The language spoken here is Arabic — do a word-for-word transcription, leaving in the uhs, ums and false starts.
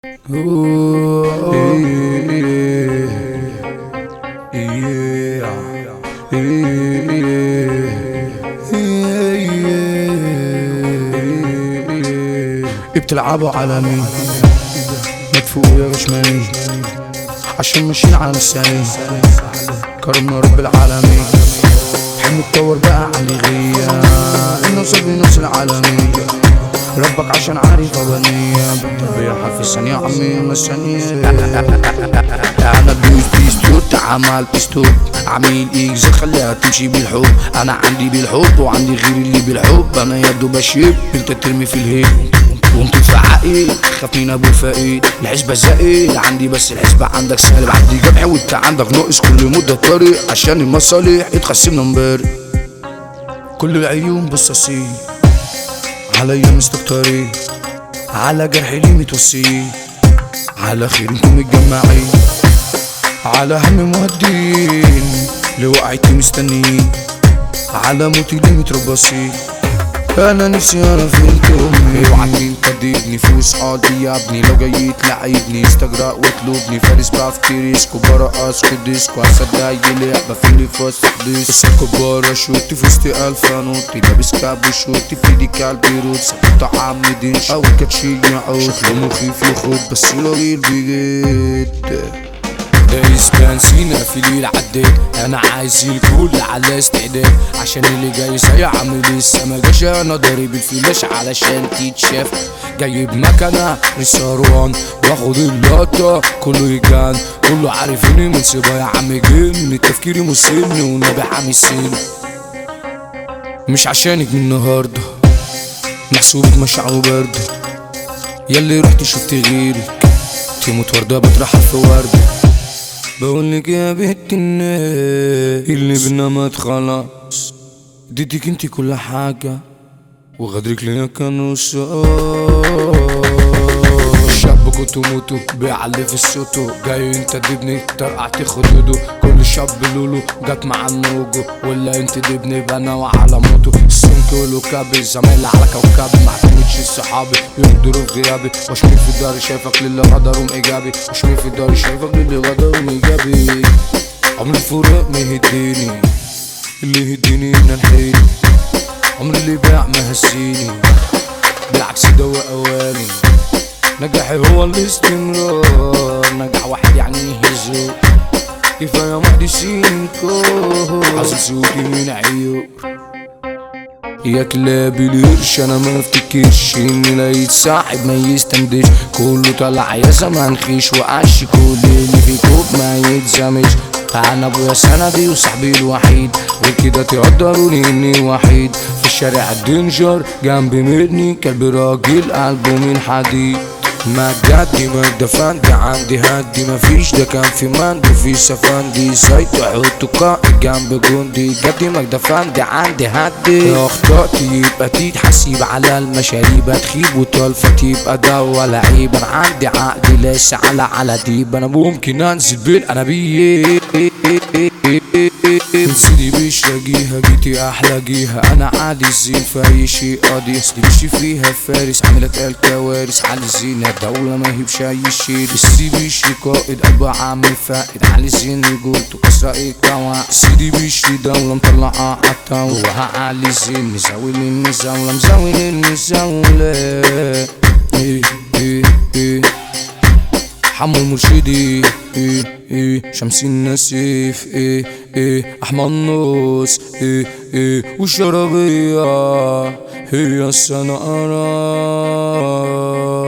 بتلعبوا على مين؟ مدفوق يا غشمانين عشان ماشيين على السنين. كرمنا رب العالمين حنتطور بقى على غيا نوصل بنص العالمية. ربك عشان عارف غنية بالتربية في الثانية عمي مسانية. انا بيوز بيستوت عمال بيستوت عميل اكس خليها تمشي بالحب. انا عندي بالحب وعندي غير اللي بالحب. انا يدو بشيب انت ترمي في الهيل وانت في عقيد خاف من ابو الفقيد. الحسبة زائد عندي بس الحسبة عندك سالب. عندي جمع وانت عندك ناقص كل مدة طريق عشان المصالح اتقسمنا مبارك. كل العيون بصاصين عليا مستكترين على جرحي ليه متوصيين على خير انتم متجمعين على هم مودين لوقعتي مستنيين على موتي ليه متربصين. انا نفسي اعرف انتم اوعى تديبني فلوس قاضي يا ابني. لو جاي تلعبني استجرأ واطلبني فارس بفتي ريسكو برقص كديسكو هصدق لعبة في اللي فاستق ديس كبارة شوتي في وسط الف نوتي لابس كاب وشوتي في ايدي كلب يرود سبت طعم دينش او كاتشي يعود شكله مخيف يخد بس راجل بجد. استنسينا في الليل عديت انا عايز الكل على استعداد عشان اللي جاي زي عامل لسه ما جاش. انا ضارب الفلاش علشان تتشاف جايب مكنه السروان واخد اللقطه كله يجان كله عارفني من صبا يا عم جن. تفكيري مسني ونبي عامل سن مش عشانك من النهارده محسوبك مشاعر وبرده. ياللي رحت شفت غيرك تموت ورده بترحل في ورده. بقولك يا بنت الناس اللي بينا مات خلاص اديتك انتي كل حاجة وغدرك ليا كان رصاص. الشاب كنت موتو بيعلي في السوتو جاي انت دبني ترقعت خدوده. كل شاب لولو جات مع النوجو ولا انت دبني بنا وعلى موتو. السمك له كابي زمايلي على كوكبي معتمدش صحابي يقدروا في غيابي. واشمي في داري شايفك للي غدرهم ايجابي واشمي في داري شايفك للي غدرهم ايجابي. عمر الفراق ما يهديني اللي يهديني ان الحيل. عمر اللي باع ما هزيني بالعكس دوا اواني. نجاحي هو الاستمرار نجاح واحد يعني هزار كفاية محدثين كور حاصل صوتي من عيور. يا كلاب القرش انا ما افتكرش ان لقيت صاحب ما يستندش. كله طلع يا زمان خيش وقش كل اللي في كوب ما يتزمش. انا ابويا سندي وصاحبي الوحيد وكده تقدروني اني وحيد في الشارع الدنجر جنبي مني كلب راجل قلبه من حديد. ما جدي ما دفندي عندي هدي مفيش ده كان في مندي في سفندي زي تحط قائد جنب جندي. جدي ما دفندي عندي هدي اخطأتي يبقى تتحسيب على المشاريب تخيب وطلفة يبقى دوا لعيب. انا عندي عقد لسه على على ديب انا ممكن انزل بالانابيب من سيدي بشلاقيها جيتي احلى جيها. انا عادي الزين في اي شيء قاضي اصلي فيها فارس عملت الكوارث على الزينة دولة ما هي بشاي الشيل. السيدي بيشلي قائد قلبه عامل فائد على الزين يقول تكسر الكواعب. السيدي بيشلي دولة مطلعة عالطاولة وها على الزين مزاول المزاولة مزاول المزاولة. ايه ايه ايه حمو المرشدي ايه ايه شمس النسيف ايه ايه احمد نص ايه ايه والشرابية هي السنة